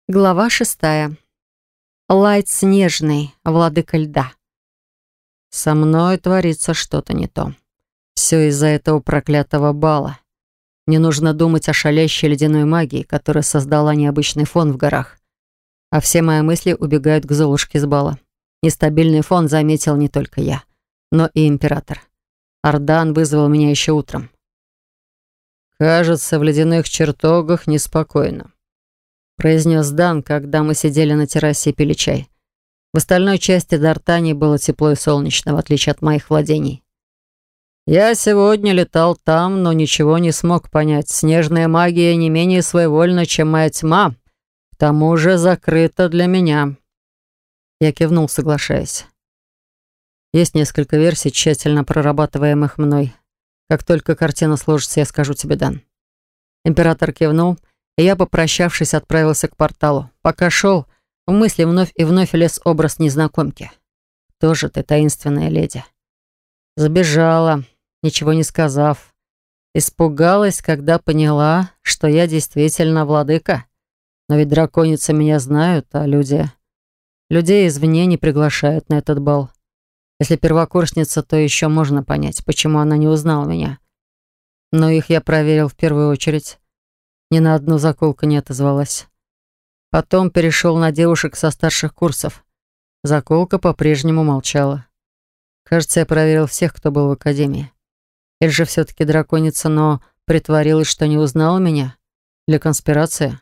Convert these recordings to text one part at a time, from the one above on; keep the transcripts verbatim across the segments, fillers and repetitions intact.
Глава шестая. Лайт снежный, владыка льда. Со мной творится что-то не то. Все из-за этого проклятого бала. Мне нужно думать о шалящей ледяной магии, которая создала необычный фон в горах. А все мои мысли убегают к Золушке с бала. Нестабильный фон заметил не только я, но и император. Ардан вызвал меня еще утром. «Кажется, в ледяных чертогах неспокойно», произнес Дан, когда мы сидели на террасе и пили чай. В остальной части Дартании было тепло и солнечно, в отличие от моих владений. Я сегодня летал там, но ничего не смог понять. Снежная магия не менее своевольна, чем моя тьма. К тому же закрыта для меня. Я кивнул, соглашаясь. Есть несколько версий, тщательно прорабатываемых мной. Как только картина сложится, я скажу тебе, Дан. Император кивнул, и я, попрощавшись, отправился к порталу. Пока шел, в мысли вновь и вновь лез образ незнакомки. «Кто же ты, таинственная леди?» Забежала, ничего не сказав. Испугалась, когда поняла, что я действительно владыка. Но ведь драконицы меня знают, а люди... Людей извне не приглашают на этот бал. Если первокурсница, то еще можно понять, почему она не узнала меня. Но их я проверил в первую очередь. Ни на одну заколку не отозвалась. Потом перешел на девушек со старших курсов. Заколка по-прежнему молчала. Кажется, я проверил всех, кто был в академии. Или же все-таки драконица, но притворилась, что не узнала меня? Для конспирации?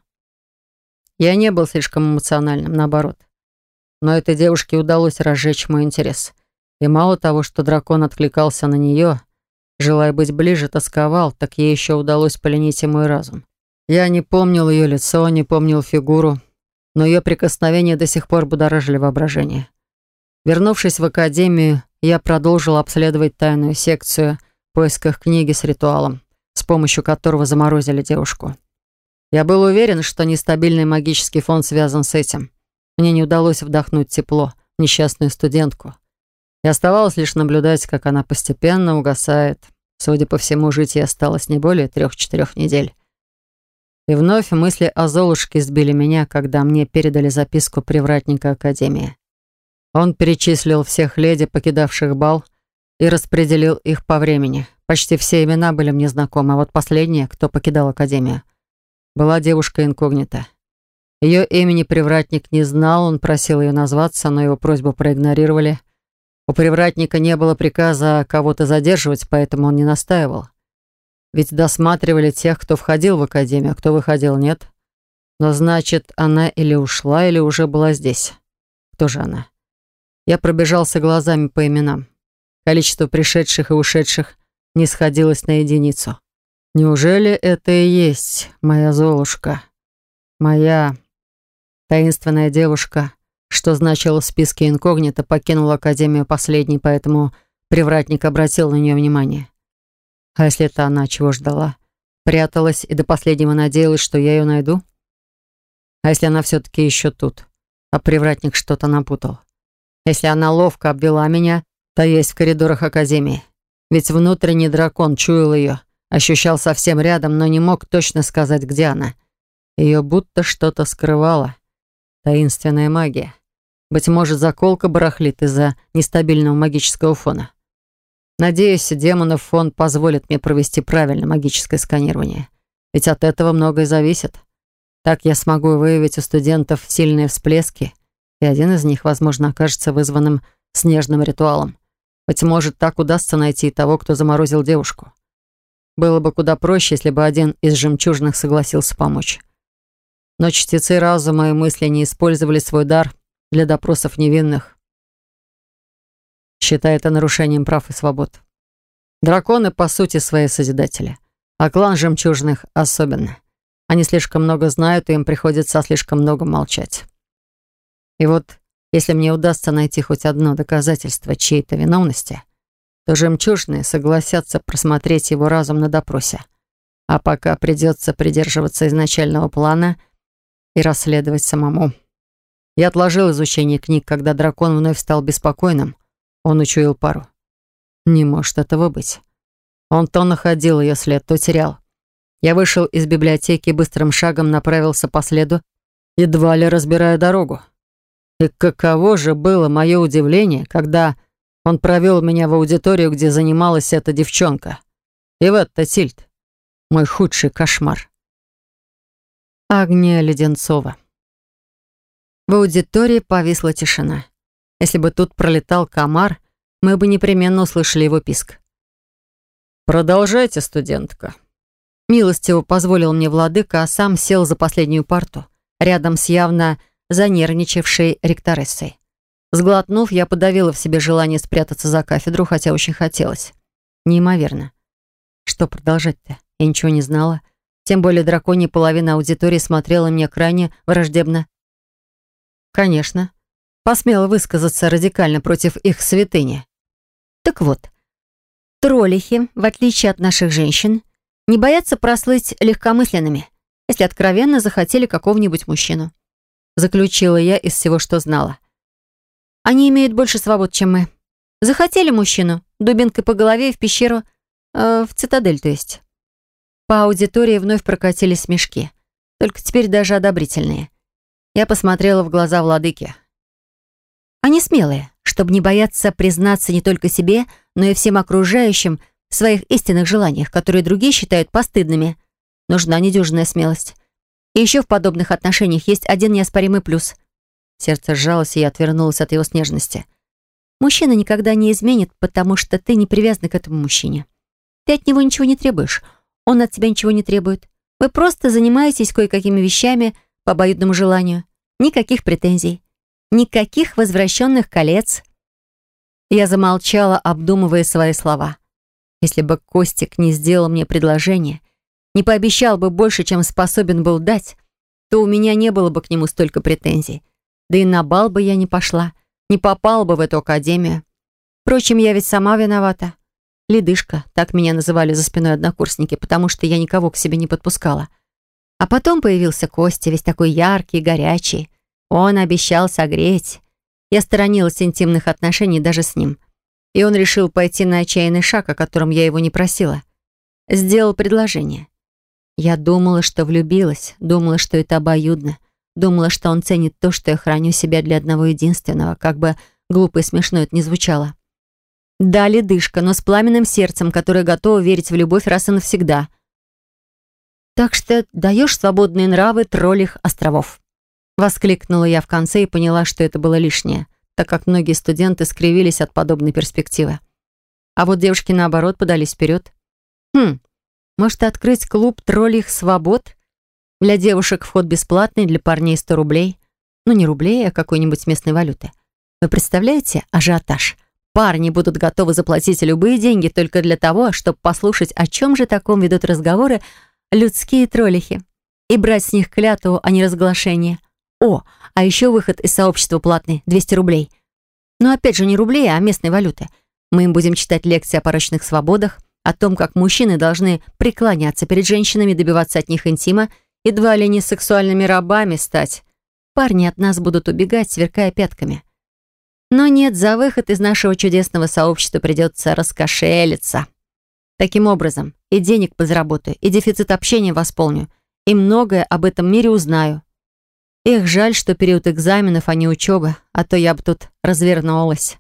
Я не был слишком эмоциональным, наоборот. Но этой девушке удалось разжечь мой интерес. И мало того, что дракон откликался на нее, желая быть ближе, тосковал, так ей еще удалось пленить и мой разум. Я не помнил ее лицо, не помнил фигуру, но ее прикосновения до сих пор будоражили воображение. Вернувшись в академию, я продолжил обследовать тайную секцию в поисках книги с ритуалом, с помощью которого заморозили девушку. Я был уверен, что нестабильный магический фон связан с этим. Мне не удалось вдохнуть тепло в несчастную студентку. И оставалось лишь наблюдать, как она постепенно угасает. Судя по всему, жить ей осталось не более трех-четырех недель. И вновь мысли о Золушке сбили меня, когда мне передали записку привратника Академии. Он перечислил всех леди, покидавших бал, и распределил их по времени. Почти все имена были мне знакомы, а вот последняя, кто покидал Академию, была девушка инкогнита. Ее имени привратник не знал, он просил ее назваться, но его просьбу проигнорировали. У привратника не было приказа кого-то задерживать, поэтому он не настаивал. Ведь досматривали тех, кто входил в академию, а кто выходил, нет. Но значит, она или ушла, или уже была здесь. Кто же она? Я пробежался глазами по именам. Количество пришедших и ушедших не сходилось на единицу. Неужели это и есть моя Золушка? Моя таинственная девушка, что значило в списке инкогнито, покинула академию последней, поэтому привратник обратил на нее внимание. А если это она, чего ждала? Пряталась и до последнего надеялась, что я ее найду? А если она все-таки еще тут, а привратник что-то напутал? Если она ловко обвела меня, то есть в коридорах Академии. Ведь внутренний дракон чуял ее, ощущал совсем рядом, но не мог точно сказать, где она. Ее будто что-то скрывало. Таинственная магия. Быть может, заколка барахлит из-за нестабильного магического фона. Надеюсь, демонов фон позволит мне провести правильное магическое сканирование. Ведь от этого многое зависит. Так я смогу выявить у студентов сильные всплески, и один из них, возможно, окажется вызванным снежным ритуалом. Быть может, так удастся найти того, кто заморозил девушку. Было бы куда проще, если бы один из жемчужных согласился помочь. Но чтецы разума и мысли не использовали свой дар для допросов невинных, считая это нарушением прав и свобод. Драконы, по сути, свои созидатели, а клан жемчужных особенно. Они слишком много знают, и им приходится слишком много молчать. И вот, если мне удастся найти хоть одно доказательство чьей-то виновности, то жемчужные согласятся просмотреть его разум на допросе. А пока придется придерживаться изначального плана и расследовать самому. Я отложил изучение книг, когда дракон вновь стал беспокойным. Он учуял пару. Не может этого быть. Он то находил ее след, то терял. Я вышел из библиотеки и быстрым шагом направился по следу, едва ли разбирая дорогу. И каково же было мое удивление, когда он провел меня в аудиторию, где занималась эта девчонка. Иветта Тильт. Мой худший кошмар. Агния Леденцова. В аудитории повисла тишина. Если бы тут пролетал комар, мы бы непременно услышали его писк. «Продолжайте, студентка». Милостиво позволил мне владыка, а сам сел за последнюю парту, рядом с явно занервничавшей ректорессой. Сглотнув, я подавила в себе желание спрятаться за кафедру, хотя очень хотелось. Неимоверно. Что продолжать-то? Я ничего не знала. Тем более драконья половина аудитории смотрела мне крайне враждебно. Конечно. Посмела высказаться радикально против их святыни. Так вот, троллихи, в отличие от наших женщин, не боятся прослыть легкомысленными, если откровенно захотели какого-нибудь мужчину. Заключила я из всего, что знала. Они имеют больше свобод, чем мы. Захотели мужчину, дубинкой по голове и в пещеру, э, в цитадель, то есть. По аудитории вновь прокатились смешки, только теперь даже одобрительные. Я посмотрела в глаза владыки. Они смелые, чтобы не бояться признаться не только себе, но и всем окружающим в своих истинных желаниях, которые другие считают постыдными. Нужна недюжинная смелость. И еще в подобных отношениях есть один неоспоримый плюс. Сердце сжалось, и я отвернулась от его снежности. Мужчина никогда не изменит, потому что ты не привязана к этому мужчине. Ты от него ничего не требуешь, он от тебя ничего не требует. Вы просто занимаетесь кое-какими вещами по обоюдному желанию. Никаких претензий. Никаких возвращенных колец. Я замолчала, обдумывая свои слова. Если бы Костик не сделал мне предложение, не пообещал бы больше, чем способен был дать, то у меня не было бы к нему столько претензий. Да и на бал бы я не пошла, не попала бы в эту академию. Впрочем, я ведь сама виновата. Ледышка, так меня называли за спиной однокурсники, потому что я никого к себе не подпускала. А потом появился Костя, весь такой яркий, горячий. Он обещал согреть. Я сторонилась интимных отношений даже с ним. И он решил пойти на отчаянный шаг, о котором я его не просила. Сделал предложение. Я думала, что влюбилась, думала, что это обоюдно. Думала, что он ценит то, что я храню себя для одного единственного, как бы глупо и смешно это ни звучало. Да, ледышка, но с пламенным сердцем, которое готово верить в любовь раз и навсегда. Так что даешь свободные нравы троллих островов. Воскликнула я в конце и поняла, что это было лишнее, так как многие студенты скривились от подобной перспективы. А вот девушки, наоборот, подались вперед. Хм, может, открыть клуб троллих свобод? Для девушек вход бесплатный, для парней сто рублей. Ну, не рублей, а какой-нибудь местной валюты. Вы представляете ажиотаж? Парни будут готовы заплатить любые деньги только для того, чтобы послушать, о чем же таком ведут разговоры людские троллихи, и брать с них клятву о неразглашении. О, а еще выход из сообщества платный, двести рублей. Но опять же не рублей, а местной валюты. Мы им будем читать лекции о порочных свободах, о том, как мужчины должны преклоняться перед женщинами, добиваться от них интима, едва ли не сексуальными рабами стать. Парни от нас будут убегать, сверкая пятками. Но нет, за выход из нашего чудесного сообщества придется раскошелиться. Таким образом, и денег подзаработаю, и дефицит общения восполню, и многое об этом мире узнаю. Эх, жаль, что период экзаменов, а не учебы, а то я бы тут развернулась.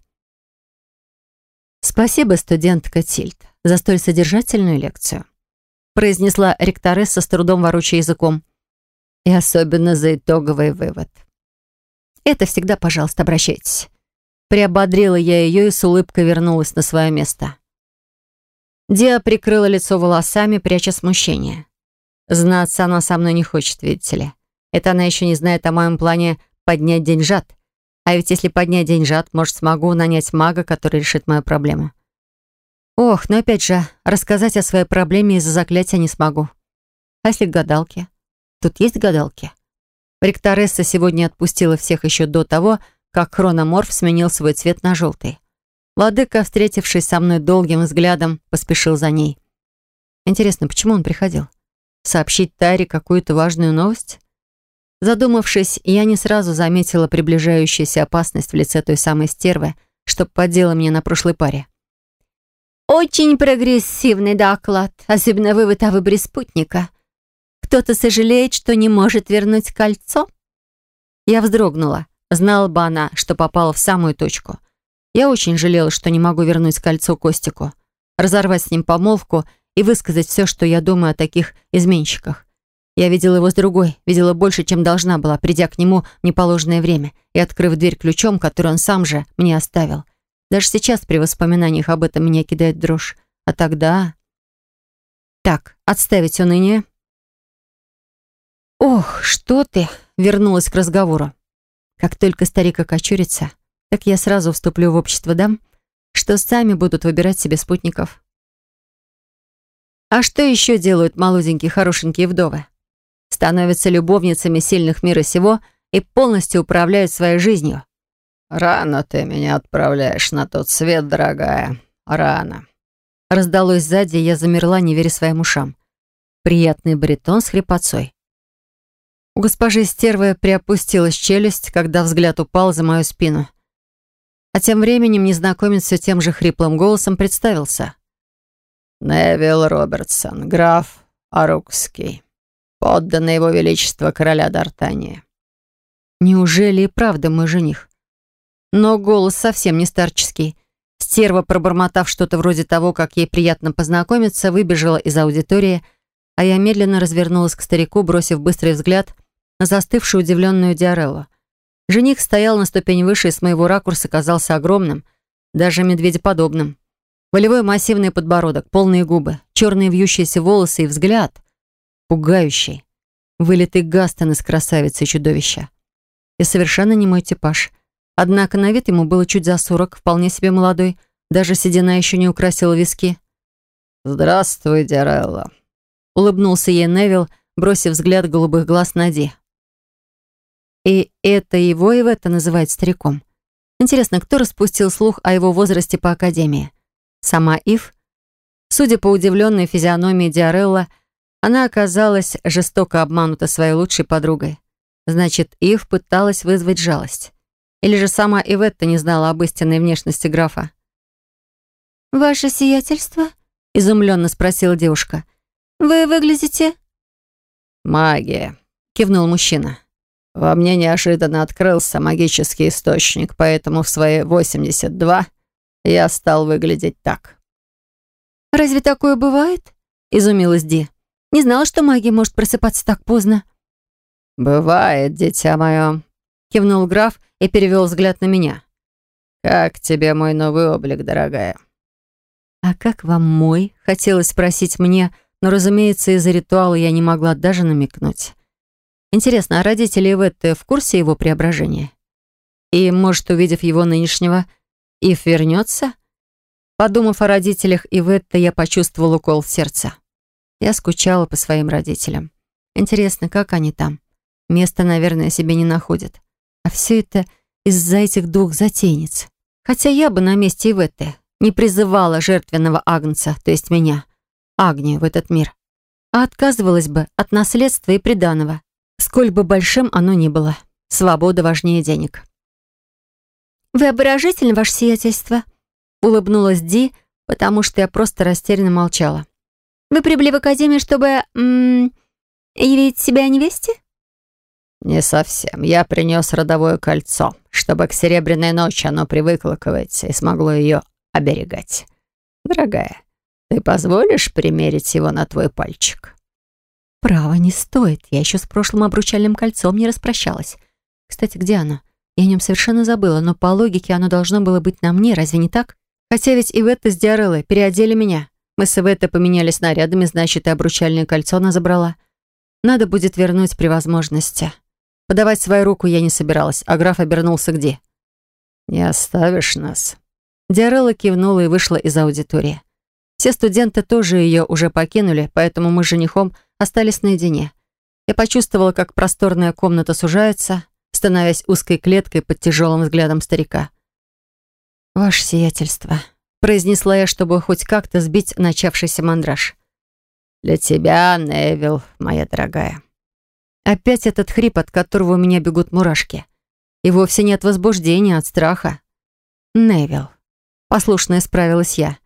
Спасибо, студентка Тильт, за столь содержательную лекцию, произнесла ректоресса, с трудом ворочая языком. И особенно за итоговый вывод. Это всегда, пожалуйста, обращайтесь. Приободрила я ее и с улыбкой вернулась на свое место. Диа прикрыла лицо волосами, пряча смущение. Знаться она со мной не хочет, видите ли. Это она еще не знает о моем плане поднять деньжат. А ведь если поднять деньжат, может, смогу нанять мага, который решит мою проблему. Ох, но опять же, рассказать о своей проблеме из-за заклятия не смогу. А если к гадалке? Тут есть гадалки? Ректоресса сегодня отпустила всех еще до того, как хрономорф сменил свой цвет на желтый. Владыка, встретившись со мной долгим взглядом, поспешил за ней. Интересно, почему он приходил? Сообщить Таре какую-то важную новость? Задумавшись, я не сразу заметила приближающуюся опасность в лице той самой стервы, что поддела меня на прошлой паре. «Очень прогрессивный доклад, особенно вывод о выборе спутника. Кто-то сожалеет, что не может вернуть кольцо?» Я вздрогнула. Знала бы она, что попала в самую точку. Я очень жалела, что не могу вернуть кольцо Костику, разорвать с ним помолвку и высказать все, что я думаю о таких изменщиках. Я видела его с другой, видела больше, чем должна была, придя к нему в неположенное время и открыв дверь ключом, который он сам же мне оставил. Даже сейчас при воспоминаниях об этом меня кидает дрожь. А тогда... Так, отставить уныние. «Ох, что ты!» — вернулась к разговору. «Как только старик окочурится, так я сразу вступлю в общество дам, что сами будут выбирать себе спутников». А что еще делают молоденькие хорошенькие вдовы? Становятся любовницами сильных мира сего и полностью управляют своей жизнью. «Рано ты меня отправляешь на тот свет, дорогая, рано». Раздалось сзади, и я замерла, не веря своим ушам. Приятный баритон с хрипотцой. У госпожи стервы приопустилась челюсть, когда взгляд упал за мою спину. А тем временем незнакомец все тем же хриплым голосом представился. «Невилл Робертсон, граф Арукский, подданный его величества короля Д'Артании». Неужели и правда мой жених? Но голос совсем не старческий. Стерва, пробормотав что-то вроде того, как ей приятно познакомиться, выбежала из аудитории, а я медленно развернулась к старику, бросив быстрый взгляд на застывшую удивленную Диареллу. Жених стоял на ступень выше и с моего ракурса казался огромным, даже медведеподобным. Волевой массивный подбородок, полные губы, черные вьющиеся волосы и взгляд. Пугающий. Вылитый Гастон из красавицы и чудовища. И совершенно не мой типаж. Однако на вид ему было чуть за сорок, вполне себе молодой, даже седина еще не украсила виски. «Здравствуй, Диарелла», — улыбнулся ей Невилл, бросив взгляд голубых глаз на Ди. И это его и в это называют стариком. Интересно, кто распустил слух о его возрасте по академии? Сама Ив? Судя по удивленной физиономии Диарелла, она оказалась жестоко обманута своей лучшей подругой. Значит, Ив пыталась вызвать жалость. Или же сама Иветта не знала об истинной внешности графа? «Ваше сиятельство?» — изумленно спросила девушка. «Вы выглядите...» «Магия», — кивнул мужчина. «Во мне неожиданно открылся магический источник, поэтому в свои восемьдесят два я стал выглядеть так». «Разве такое бывает?» — изумилась Ди. «Не знала, что магия может просыпаться так поздно». «Бывает, дитя мое», — кивнул граф и перевел взгляд на меня. «Как тебе мой новый облик, дорогая?» «А как вам мой?» — хотелось спросить мне, но, разумеется, из-за ритуала я не могла даже намекнуть. Интересно, а родители Иветты в курсе его преображения? И, может, увидев его нынешнего, Ив вернется? Подумав о родителях Иветты, я почувствовала укол в сердце. Я скучала по своим родителям. Интересно, как они там? Места, наверное, себе не находят. А все это из-за этих двух затейниц. Хотя я бы на месте Иветты не призывала жертвенного агнца, то есть меня, Агнию, в этот мир, а отказывалась бы от наследства и приданого, сколь бы большим оно ни было. Свобода важнее денег. «Вы обворожительны, ваше сиятельство», — улыбнулась Ди, потому что я просто растерянно молчала. «Вы прибыли в академию, чтобы... М -м, явить себя невесте?» «Не совсем. Я принес родовое кольцо, чтобы к серебряной ночи оно привыкло к Иветте и смогло ее оберегать. Дорогая, ты позволишь примерить его на твой пальчик?» «Право, не стоит. Я еще с прошлым обручальным кольцом не распрощалась. Кстати, где оно? Я о нем совершенно забыла, но по логике оно должно было быть на мне, разве не так? Хотя ведь Иветта с Диареллой переодели меня. Мы с Иветтой поменялись нарядами, значит, и обручальное кольцо она забрала. Надо будет вернуть при возможности». Подавать свою руку я не собиралась, а граф обернулся к Ди. «Не оставишь нас?» Диарелла кивнула и вышла из аудитории. Все студенты тоже ее уже покинули, поэтому мы с женихом остались наедине. Я почувствовала, как просторная комната сужается, становясь узкой клеткой под тяжелым взглядом старика. «Ваше сиятельство», — произнесла я, чтобы хоть как-то сбить начавшийся мандраж. «Для тебя, Невилл, моя дорогая». Опять этот хрип, от которого у меня бегут мурашки. И вовсе не от возбуждения, а от страха. «Невилл», — послушно исправилась я.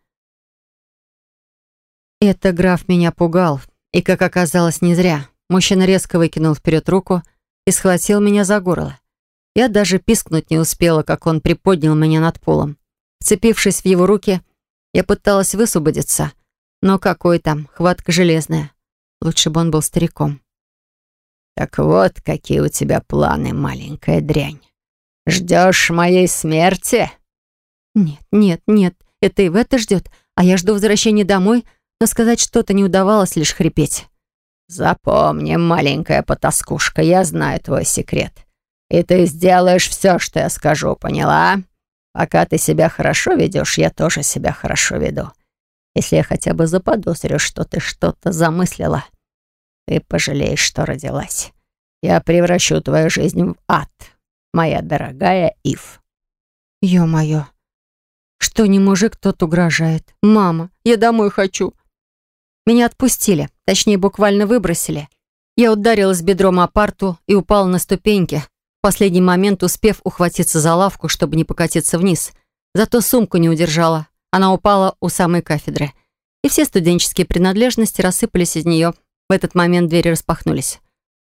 Это граф меня пугал, и, как оказалось, не зря. Мужчина резко выкинул вперед руку и схватил меня за горло. Я даже пискнуть не успела, как он приподнял меня над полом. Вцепившись в его руки, я пыталась высвободиться. Но какой там, хватка железная. Лучше бы он был стариком. «Так вот, какие у тебя планы, маленькая дрянь. Ждешь моей смерти?» Нет, нет, нет, это Ивета ждет, а я жду возвращения домой, но сказать что-то не удавалось, лишь хрипеть. «Запомни, маленькая потаскушка, я знаю твой секрет. И ты сделаешь все, что я скажу, поняла? Пока ты себя хорошо ведешь, я тоже себя хорошо веду. Если я хотя бы заподозрю, что ты что-то замыслила, ты пожалеешь, что родилась. Я превращу твою жизнь в ад, моя дорогая Ив». Ё-моё, что не мужик, тот угрожает. Мама, я домой хочу. Меня отпустили, точнее, буквально выбросили. Я ударилась бедром о парту и упала на ступеньки, в последний момент успев ухватиться за лавку, чтобы не покатиться вниз. Зато сумку не удержала. Она упала у самой кафедры. И все студенческие принадлежности рассыпались из нее. В этот момент двери распахнулись.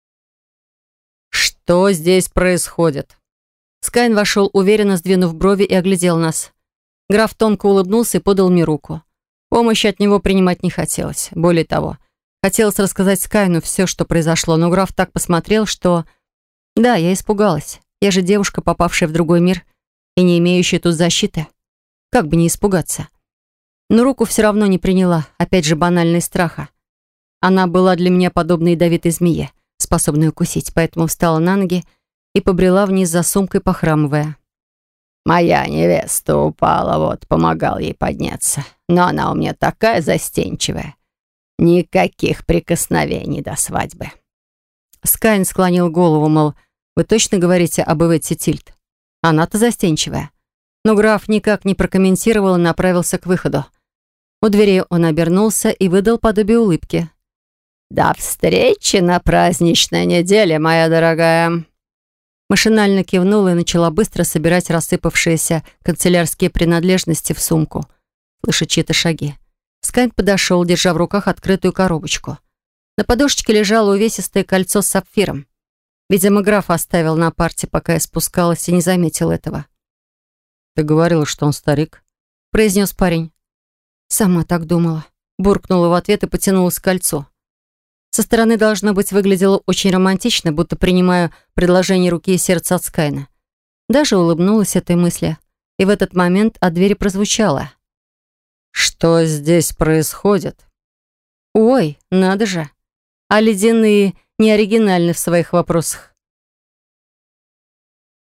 «Что здесь происходит?» Скайн вошел, уверенно сдвинув брови, и оглядел нас. Граф тонко улыбнулся и подал мне руку. Помощи от него принимать не хотелось. Более того, хотелось рассказать Скайну все, что произошло, но граф так посмотрел, что... Да, я испугалась. Я же девушка, попавшая в другой мир и не имеющая тут защиты. Как бы не испугаться. Но руку все равно не приняла, опять же банальный страха. Она была для меня подобна ядовитой змее, способной укусить, поэтому встала на ноги и побрела вниз за сумкой, похрамывая. «Моя невеста упала, вот, помогал ей подняться. Но она у меня такая застенчивая. Никаких прикосновений до свадьбы». Скайн склонил голову, мол, вы точно говорите об Ивете Тильд? Она-то застенчивая. Но граф никак не прокомментировал и направился к выходу. У двери он обернулся и выдал подобие улыбки. «До встречи на праздничной неделе, моя дорогая». Машинально кивнула и начала быстро собирать рассыпавшиеся канцелярские принадлежности в сумку. Слыша чьи-то шаги. Скайн подошел, держа в руках открытую коробочку. На подушечке лежало увесистое кольцо с сапфиром. Видимо, граф оставил на парте, пока я спускалась, и не заметил этого. «Ты говорила, что он старик?» — произнес парень. «Сама так думала». Буркнула в ответ и потянулась к кольцу. Со стороны, должно быть, выглядело очень романтично, будто принимаю предложение руки и сердца от Скайна. Даже улыбнулась этой мысли. И в этот момент от двери прозвучало. «Что здесь происходит?» «Ой, надо же! А ледяные не оригинальны в своих вопросах.